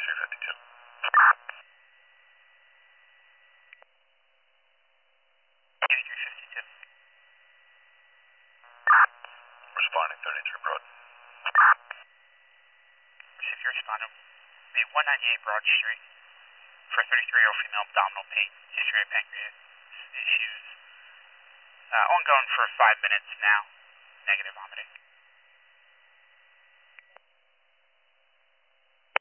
3352. Responding 33 Broad. Receive your responder. 198 Broad Street for 33-year-old female, abdominal pain, history of pancreas issues. Ongoing for 5 minutes now. Negative vomiting.